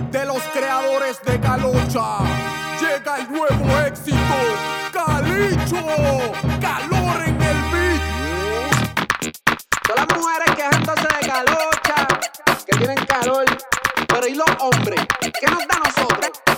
de los creadores de Calocha. Llega el nuevo éxito, Calicho, calor en el beat. Todas las mujeres quejándose de Calocha, que tienen calor. Pero ¿y los hombres? ¿Qué nos da a nosotros?